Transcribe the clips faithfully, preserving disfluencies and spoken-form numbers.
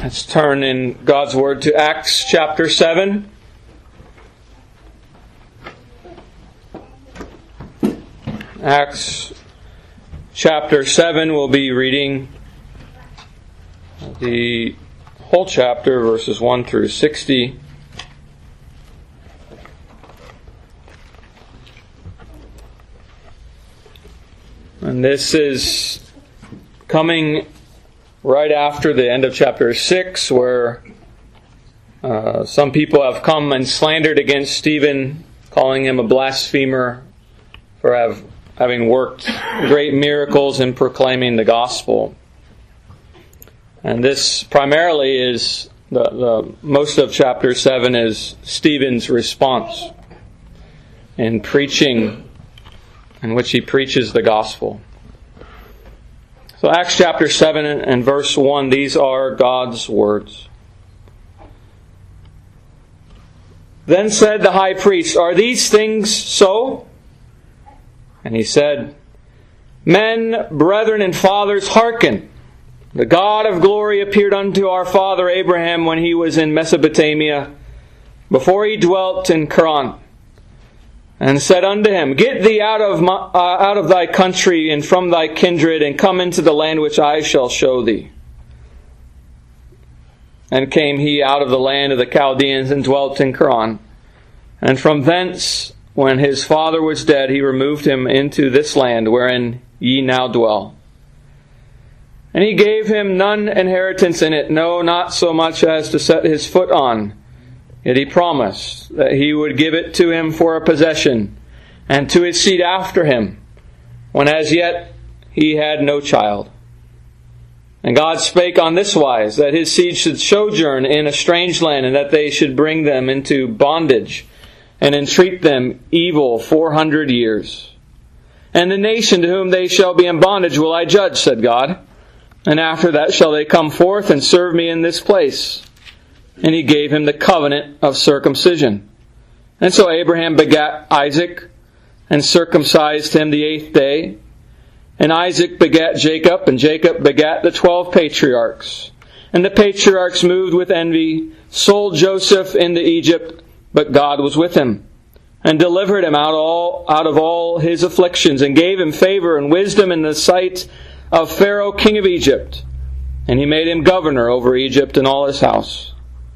Let's turn in God's Word to Acts chapter seven. Acts chapter seven, we'll be reading the whole chapter, verses one through sixty. And this is coming right after the end of chapter six, where uh, some people have come and slandered against Stephen, calling him a blasphemer for have, having worked great miracles in proclaiming the gospel. And this primarily is, the, the most of chapter seven is Stephen's response in preaching, in which he preaches the gospel. So Acts chapter seven and verse one, these are God's words. Then said the high priest, "Are these things so?" And he said, "Men, brethren, and fathers, hearken. The God of glory appeared unto our father Abraham when he was in Mesopotamia, before he dwelt in Charan, and said unto him, Get thee out of my, uh, out of thy country and from thy kindred, and come into the land which I shall show thee. And came he out of the land of the Chaldeans, and dwelt in Charan. And from thence, when his father was dead, he removed him into this land wherein ye now dwell. And he gave him none inheritance in it, no, not so much as to set his foot on. Yet he promised that he would give it to him for a possession, and to his seed after him, when as yet he had no child. And God spake on this wise, that his seed should sojourn in a strange land, and that they should bring them into bondage, and entreat them evil four hundred years. And the nation to whom they shall be in bondage will I judge, said God. And after that shall they come forth and serve me in this place. And he gave him the covenant of circumcision. And so Abraham begat Isaac, and circumcised him the eighth day. And Isaac begat Jacob, and Jacob begat the twelve patriarchs. And the patriarchs, moved with envy, sold Joseph into Egypt, but God was with him, and delivered him out, all, out of all his afflictions, and gave him favor and wisdom in the sight of Pharaoh king of Egypt. And he made him governor over Egypt and all his house.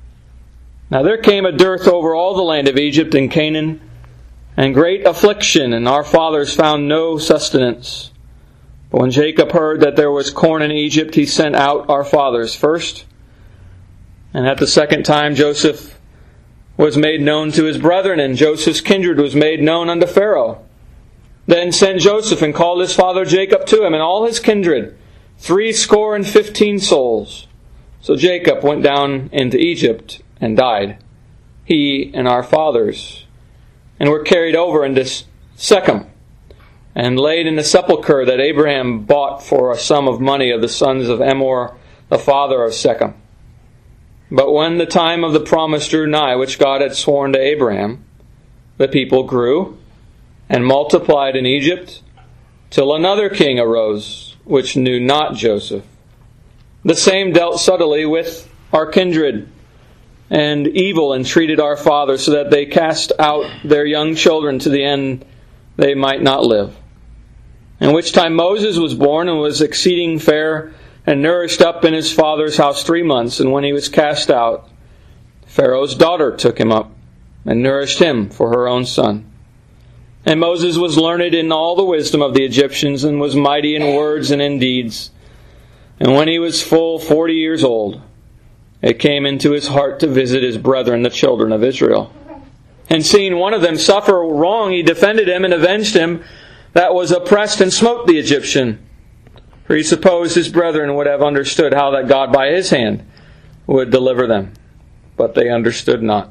Now there came a dearth over all the land of Egypt and Canaan, and great affliction, and our fathers found no sustenance. But when Jacob heard that there was corn in Egypt, he sent out our fathers first. And at the second time Joseph was made known to his brethren, and Joseph's kindred was made known unto Pharaoh. Then sent Joseph and called his father Jacob to him, and all his kindred, three score and fifteen souls. So Jacob went down into Egypt and died, he and our fathers, and were carried over into Shechem, and laid in the sepulchre that Abraham bought for a sum of money of the sons of Emor, the father of Shechem. But when the time of the promise drew nigh, which God had sworn to Abraham, the people grew and multiplied in Egypt, till another king arose, which knew not Joseph. The same dealt subtly with our kindred, and evil entreated our fathers, so that they cast out their young children to the end they might not live. In which time Moses was born, and was exceeding fair, and nourished up in his father's house three months. And when he was cast out, Pharaoh's daughter took him up, and nourished him for her own son. And Moses was learned in all the wisdom of the Egyptians, and was mighty in words and in deeds. And when he was full forty years old, it came into his heart to visit his brethren, the children of Israel. And seeing one of them suffer wrong, he defended him and avenged him that was oppressed, and smote the Egyptian. For he supposed his brethren would have understood how that God by his hand would deliver them. But they understood not.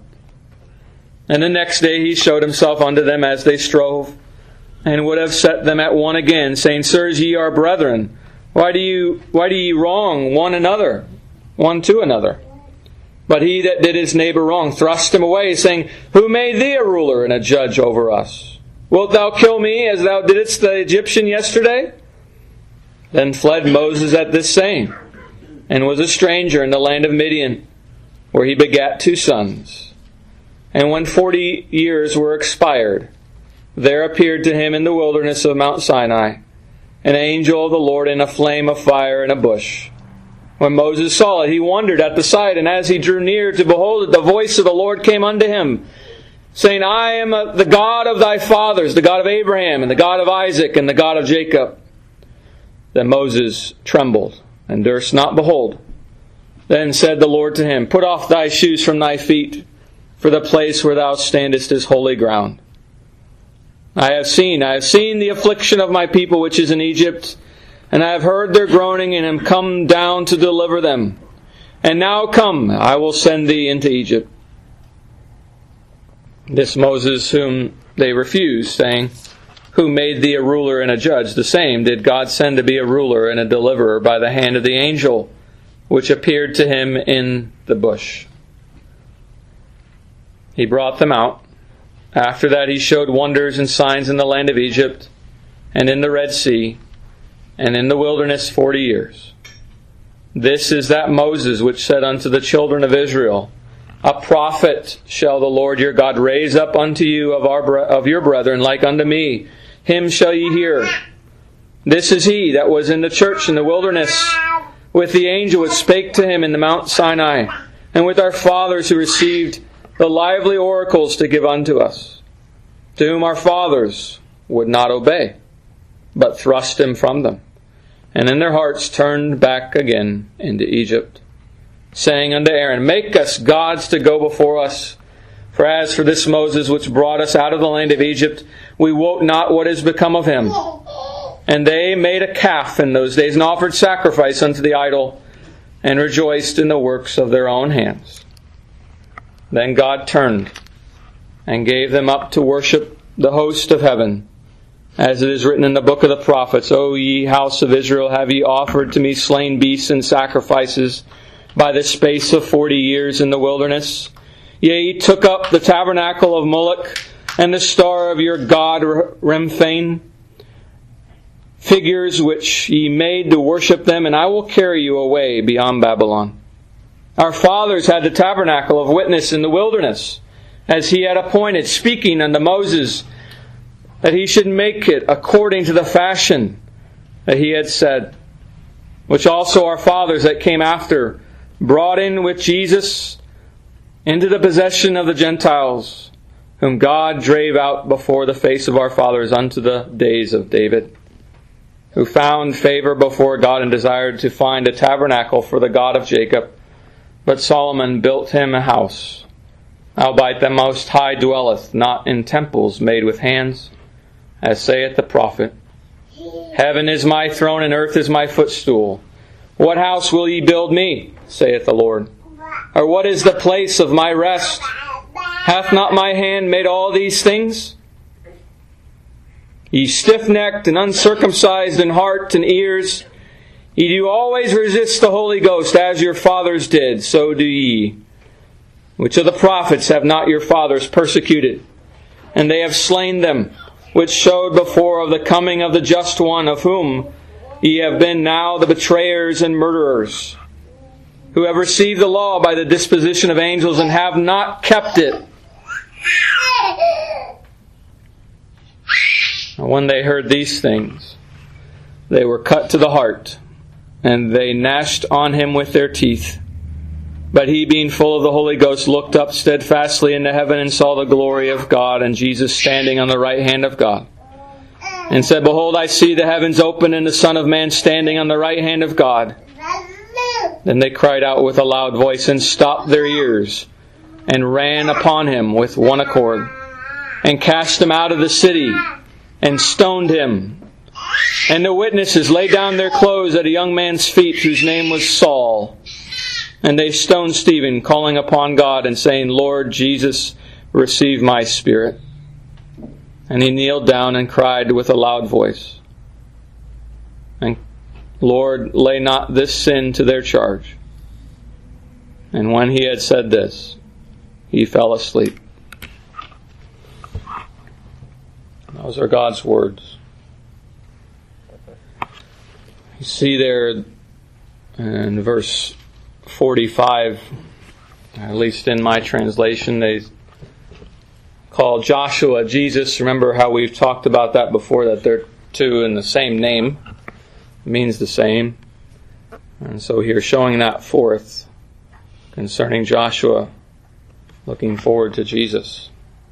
And the next day he showed himself unto them as they strove, and would have set them at one again, saying, Sirs, ye are brethren. Why do you why do ye wrong one another? One to another. But he that did his neighbor wrong thrust him away, saying, Who made thee a ruler and a judge over us? Wilt thou kill me as thou didst the Egyptian yesterday? Then fled Moses at this saying, and was a stranger in the land of Midian, where he begat two sons. And when forty years were expired, there appeared to him in the wilderness of Mount Sinai an angel of the Lord in a flame of fire in a bush. When Moses saw it, he wondered at the sight, and as he drew near to behold it, the voice of the Lord came unto him, saying, I am the God of thy fathers, the God of Abraham, and the God of Isaac, and the God of Jacob. Then Moses trembled, and durst not behold. Then said the Lord to him, Put off thy shoes from thy feet, for the place where thou standest is holy ground. I have seen, I have seen the affliction of my people which is in Egypt, and I have heard their groaning, and am come down to deliver them. And now come, I will send thee into Egypt. This Moses whom they refused, saying, Who made thee a ruler and a judge? The same did God send to be a ruler and a deliverer by the hand of the angel, which appeared to him in the bush. He brought them out. After that he showed wonders and signs in the land of Egypt, and in the Red Sea, and in the wilderness forty years. This is that Moses which said unto the children of Israel, A prophet shall the Lord your God raise up unto you of our of your brethren like unto me. Him shall ye hear. This is he that was in the church in the wilderness, with the angel which spake to him in the Mount Sinai, and with our fathers who received the lively oracles to give unto us, to whom our fathers would not obey, but thrust him from them, and in their hearts turned back again into Egypt, saying unto Aaron, Make us gods to go before us. For as for this Moses which brought us out of the land of Egypt, we wot not what is become of him. And they made a calf in those days, and offered sacrifice unto the idol, and rejoiced in the works of their own hands. Then God turned, and gave them up to worship the host of heaven, as it is written in the book of the prophets, O ye house of Israel, have ye offered to me slain beasts and sacrifices by the space of forty years in the wilderness? Yea, ye took up the tabernacle of Moloch, and the star of your god Remphain, figures which ye made to worship them, and I will carry you away beyond Babylon. Our fathers had the tabernacle of witness in the wilderness, as he had appointed, speaking unto Moses, that he should make it according to the fashion that he had said, which also our fathers that came after brought in with Jesus into the possession of the Gentiles, whom God drave out before the face of our fathers unto the days of David, who found favor before God and desired to find a tabernacle for the God of Jacob. But Solomon built him a house. Albeit the Most High dwelleth not in temples made with hands, as saith the prophet, Heaven is my throne, and earth is my footstool. What house will ye build me, saith the Lord? Or what is the place of my rest? Hath not my hand made all these things? Ye stiff-necked and uncircumcised in heart and ears, ye do always resist the Holy Ghost, as your fathers did, so do ye. Which of the prophets have not your fathers persecuted? And they have slain them, which showed before of the coming of the just one, of whom ye have been now the betrayers and murderers, who have received the law by the disposition of angels, and have not kept it. And when they heard these things, they were cut to the heart, and they gnashed on him with their teeth. But he, being full of the Holy Ghost, looked up steadfastly into heaven, and saw the glory of God, and Jesus standing on the right hand of God, and said, Behold, I see the heavens open, and the Son of Man standing on the right hand of God. Then they cried out with a loud voice, and stopped their ears, and ran upon him with one accord, and cast him out of the city, and stoned him. And the witnesses laid down their clothes at a young man's feet, whose name was Saul. And they stoned Stephen, calling upon God, and saying, Lord Jesus, receive my spirit. And he kneeled down and cried with a loud voice, And Lord, lay not this sin to their charge. And when he had said this, he fell asleep. Those are God's words. You see there And verse forty-five, at least in my translation, they call Joshua Jesus. Remember how we've talked about that before, that they're two in the same name. It means the same. And so here showing that forth concerning Joshua, looking forward to Jesus.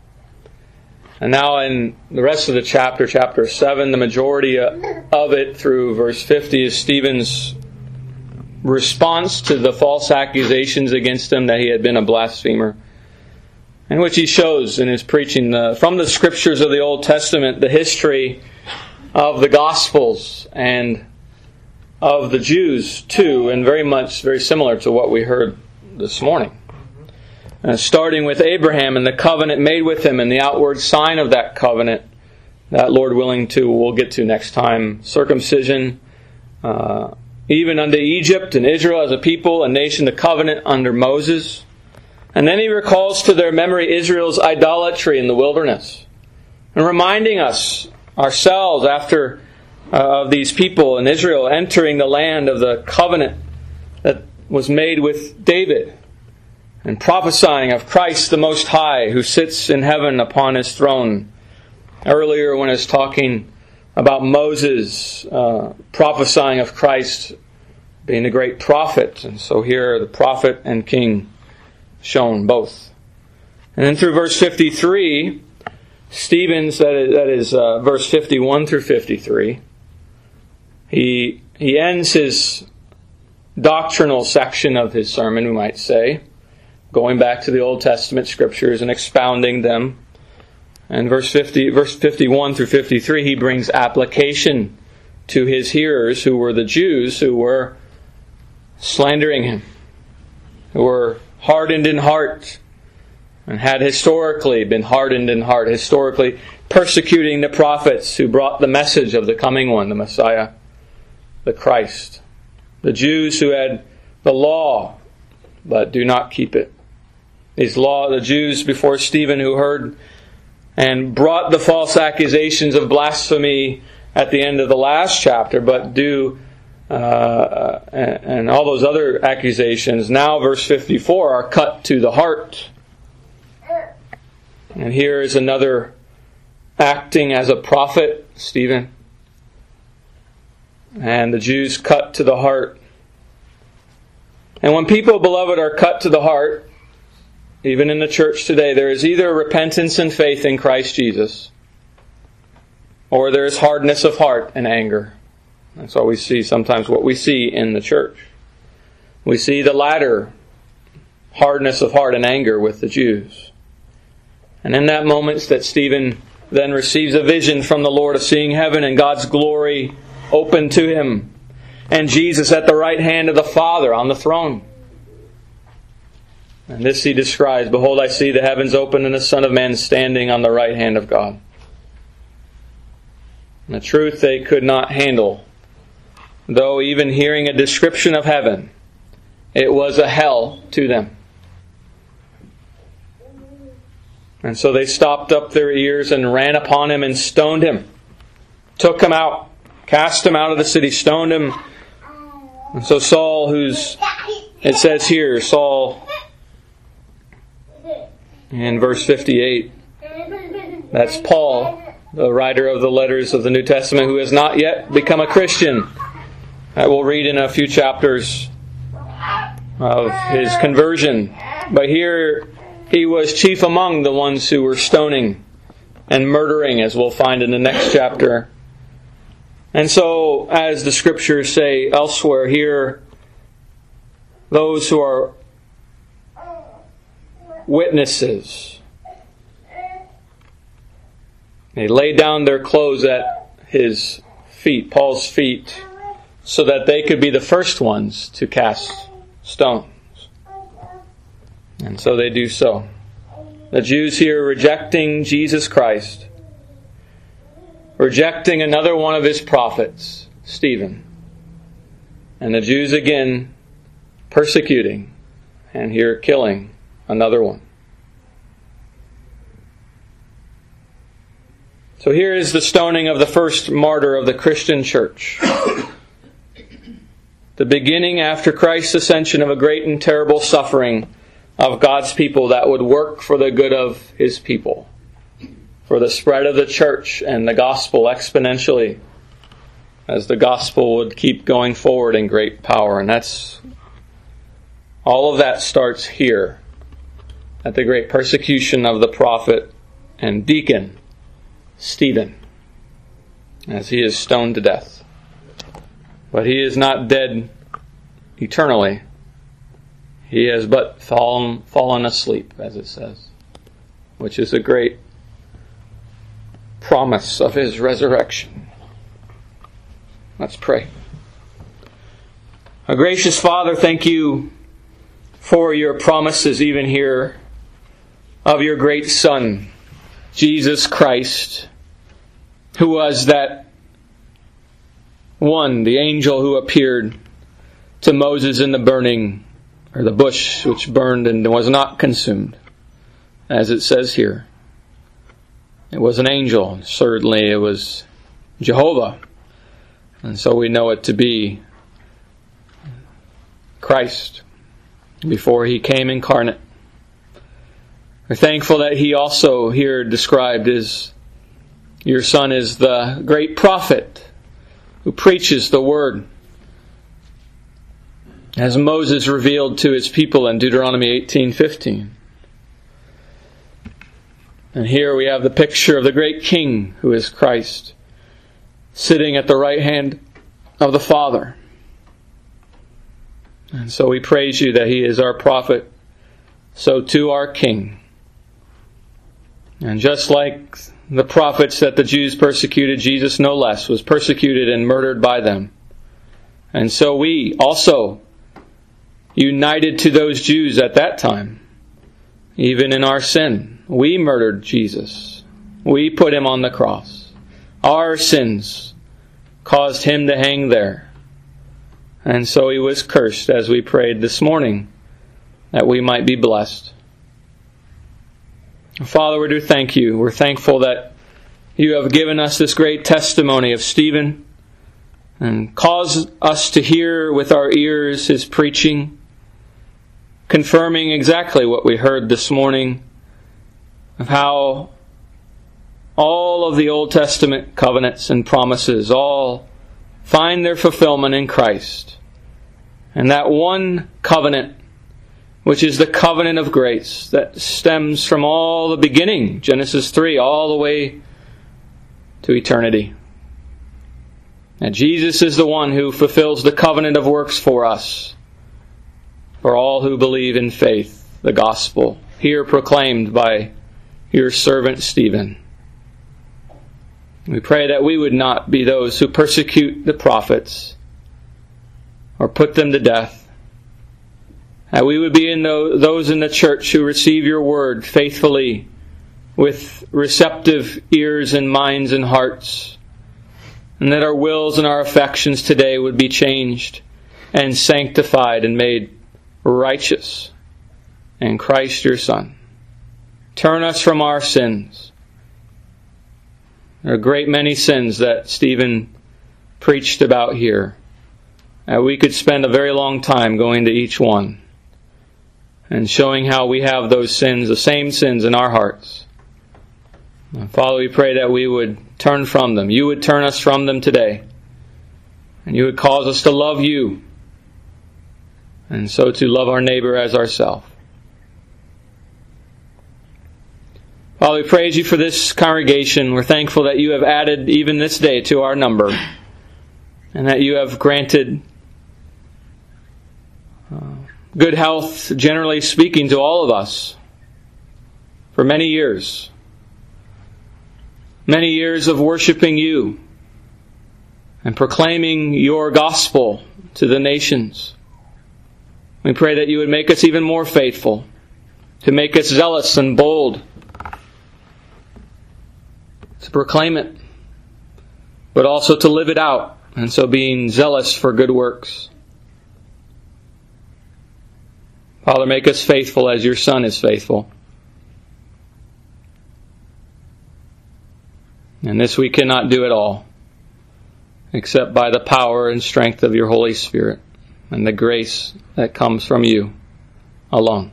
And now in the rest of the chapter, chapter seven, the majority of it through verse fifty is Stephen's response to the false accusations against him that he had been a blasphemer, in which he shows in his preaching the, from the scriptures of the Old Testament the history of the Gospels and of the Jews too, and very much very similar to what we heard this morning. Uh, starting with Abraham and the covenant made with him and the outward sign of that covenant, that Lord willing to we'll get to next time, circumcision, uh, even unto Egypt and Israel as a people, a nation, the covenant under Moses. And then he recalls to their memory Israel's idolatry in the wilderness, and reminding us ourselves after uh, of these people in Israel entering the land of the covenant that was made with David, and prophesying of Christ the Most High, who sits in heaven upon His throne. Earlier when I was talking about Moses uh, prophesying of Christ being the great prophet, and so here the prophet and king shown both. And then through verse fifty-three, Stephen's, that is, that is uh, verse fifty-one through fifty-three, he he ends his doctrinal section of his sermon, we might say, going back to the Old Testament scriptures and expounding them. And verse fifty, verse fifty-one through fifty-three, he brings application to his hearers, who were the Jews, who were slandering him, who were hardened in heart, and had historically been hardened in heart, historically persecuting the prophets who brought the message of the coming one, the Messiah, the Christ. The Jews who had the law, but do not keep it. These law, the Jews before Stephen who heard and brought the false accusations of blasphemy at the end of the last chapter, but do uh, and, and all those other accusations, now verse fifty-four, are cut to the heart. And here is another acting as a prophet, Stephen. And the Jews cut to the heart. And when people, beloved, are cut to the heart, even in the church today, there is either repentance and faith in Christ Jesus, or there is hardness of heart and anger. That's all we see, sometimes what we see in the church. We see the latter, hardness of heart and anger with the Jews. And in that moment that Stephen then receives a vision from the Lord of seeing heaven and God's glory open to him, and Jesus at the right hand of the Father on the throne. And this he describes, behold, I see the heavens open and the Son of Man standing on the right hand of God. And the truth they could not handle, though even hearing a description of heaven, it was a hell to them. And so they stopped up their ears and ran upon him and stoned him, took him out, cast him out of the city, stoned him. And so Saul, who's, it says here, Saul, in verse fifty-eight, that's Paul, the writer of the letters of the New Testament, who has not yet become a Christian. That we'll read in a few chapters of his conversion. But here he was chief among the ones who were stoning and murdering, as we'll find in the next chapter. And so, as the scriptures say elsewhere here, those who are witnesses, they laid down their clothes at his feet, Paul's feet, so that they could be the first ones to cast stones. And so they do so. The Jews here rejecting Jesus Christ, rejecting another one of his prophets, Stephen. And the Jews again persecuting, and here killing another one. So here is the stoning of the first martyr of the Christian church. the beginning after Christ's ascension of a great and terrible suffering of God's people that would work for the good of His people, for the spread of the church and the gospel exponentially, as the gospel would keep going forward in great power. And that's all of that starts here at the great persecution of the prophet and deacon Stephen, as he is stoned to death. But he is not dead eternally. He has but fallen, fallen asleep, as it says, which is a great promise of his resurrection. Let's pray. Our gracious Father, thank you for your promises even here of your great Son, Jesus Christ, who was that one, the angel who appeared to Moses in the burning, or the bush which burned and was not consumed, as it says here. It was an angel. Certainly it was Jehovah. And so we know it to be Christ before He came incarnate. We're thankful that He also here described as your Son is the great prophet who preaches the Word, as Moses revealed to his people in Deuteronomy eighteen fifteen. And here we have the picture of the great King who is Christ, sitting at the right hand of the Father. And so we praise you that He is our prophet, so too our King. And just like the prophets that the Jews persecuted, Jesus no less was persecuted and murdered by them. And so we also, united to those Jews at that time, even in our sin, we murdered Jesus. We put Him on the cross. Our sins caused Him to hang there. And so He was cursed, as we prayed this morning, that we might be blessed. Father, we do thank You. We're thankful that You have given us this great testimony of Stephen and caused us to hear with our ears his preaching, confirming exactly what we heard this morning of how all of the Old Testament covenants and promises all find their fulfillment in Christ. And that one covenant, which is the covenant of grace that stems from all the beginning, Genesis three, all the way to eternity. And Jesus is the one who fulfills the covenant of works for us, for all who believe in faith, the gospel, here proclaimed by Your servant Stephen. We pray that we would not be those who persecute the prophets or put them to death. That we would be in those in the church who receive Your word faithfully with receptive ears and minds and hearts. And that our wills and our affections today would be changed and sanctified and made righteous in Christ Your Son. Turn us from our sins. There are a great many sins that Stephen preached about here. And we could spend a very long time going to each one and showing how we have those sins, the same sins in our hearts. And Father, we pray that we would turn from them. You would turn us from them today. And You would cause us to love You, and so to love our neighbor as ourselves. Father, we praise You for this congregation. We're thankful that You have added even this day to our number, and that You have granted uh, good health, generally speaking, to all of us for many years. Many years of worshiping You and proclaiming Your gospel to the nations. We pray that You would make us even more faithful, to make us zealous and bold to proclaim it, but also to live it out, and so being zealous for good works. Father, make us faithful as Your Son is faithful. And this we cannot do at all, except by the power and strength of Your Holy Spirit. and the grace that comes from you alone.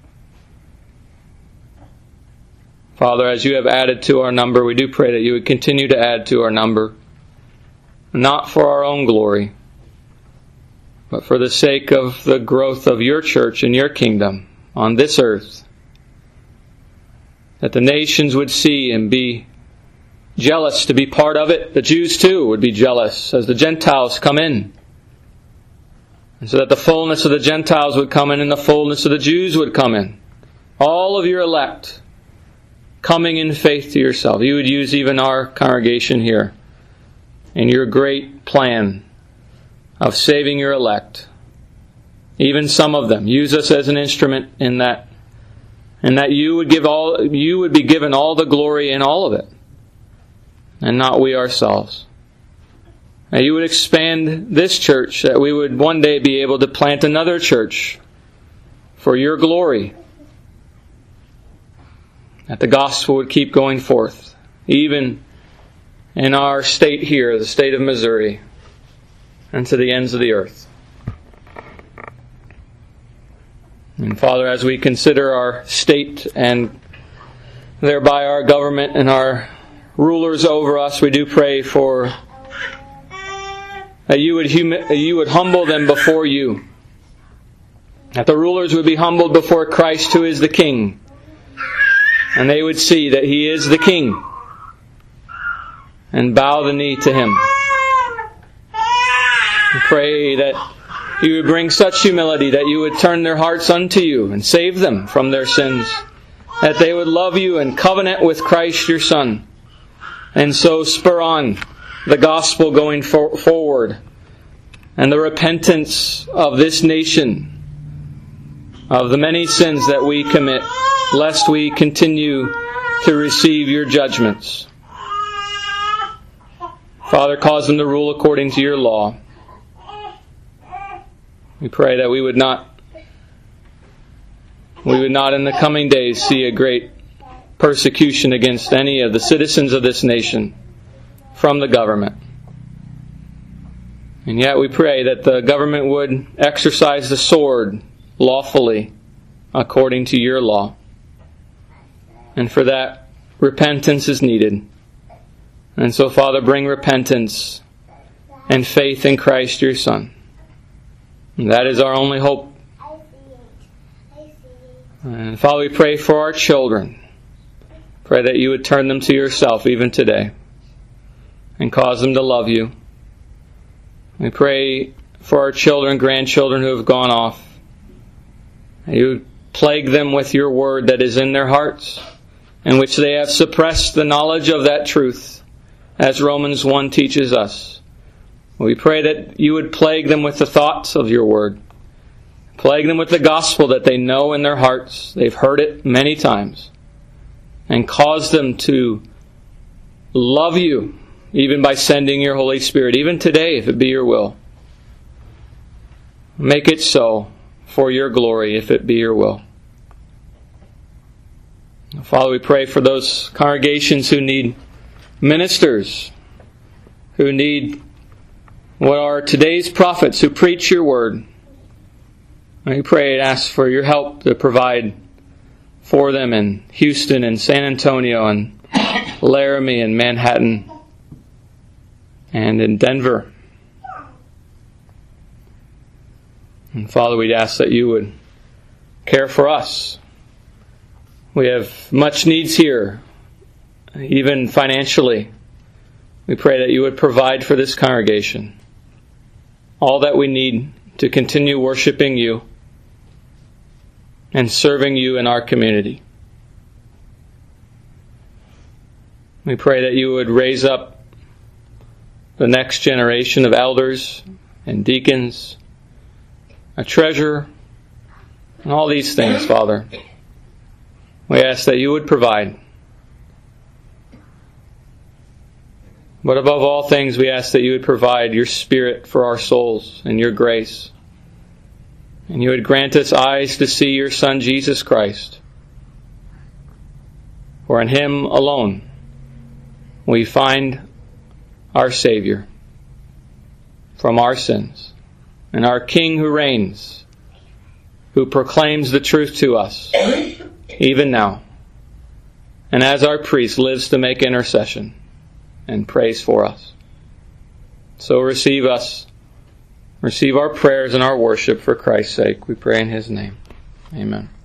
Father, as you have added to our number, we do pray that you would continue to add to our number, not for our own glory, but for the sake of the growth of your church and your kingdom on this earth, that the nations would see and be jealous to be part of it. The Jews too would be jealous as the Gentiles come in. And so that the fullness of the Gentiles would come in and the fullness of the Jews would come in. All of your elect coming in faith to yourself. You would use even our congregation here in your great plan of saving your elect. Even some of them. Use us as an instrument in that. And that you would give all you would be given all the glory in all of it. And not we ourselves. That you would expand this church, that we would one day be able to plant another church for your glory. That the gospel would keep going forth, even in our state here, the state of Missouri, and to the ends of the earth. And Father, as we consider our state and thereby our government and our rulers over us, we do pray for that you would humi- you would humble them before you. That the rulers would be humbled before Christ, who is the King. And they would see that He is the King. And bow the knee to Him. We pray that you would bring such humility that you would turn their hearts unto you and save them from their sins. That they would love you and covenant with Christ your Son. And so spur on the gospel going for- forward. And the repentance of this nation. Of the many sins that we commit. Lest we continue to receive your judgments. Father, cause them to rule according to your law. We pray that we would not we would not in the coming days see a great persecution against any of the citizens of this nation from the government. And yet we pray that the government would exercise the sword lawfully according to your law. And for that, repentance is needed. And so, Father, bring repentance and faith in Christ your Son. And that is our only hope. And Father, we pray for our children. Pray that you would turn them to yourself even today. And cause them to love you. We pray for our children, grandchildren who have gone off. You would plague them with your word that is in their hearts, in which they have suppressed the knowledge of that truth, as Romans one teaches us. We pray that you would plague them with the thoughts of your word. Plague them with the gospel that they know in their hearts. They've heard it many times. And cause them to love you, even by sending your Holy Spirit, even today, if it be your will. Make it so for your glory, if it be your will. Father, we pray for those congregations who need ministers, who need what are today's prophets who preach your word. And we pray and ask for your help to provide for them in Houston and San Antonio and Laramie and Manhattan and in Denver. And Father, we'd ask that you would care for us. We have much needs here, even financially. We pray that you would provide for this congregation all that we need to continue worshiping you and serving you in our community. We pray that you would raise up the next generation of elders and deacons, a treasurer, and all these things, Father. We ask that you would provide. But above all things, we ask that you would provide your Spirit for our souls and your grace. And you would grant us eyes to see your Son, Jesus Christ. For in Him alone we find our Savior from our sins. and our King who reigns, who proclaims the truth to us, even now, and as our priest lives to make intercession and prays for us. So receive us, receive our prayers and our worship for Christ's sake. We pray in His name. Amen.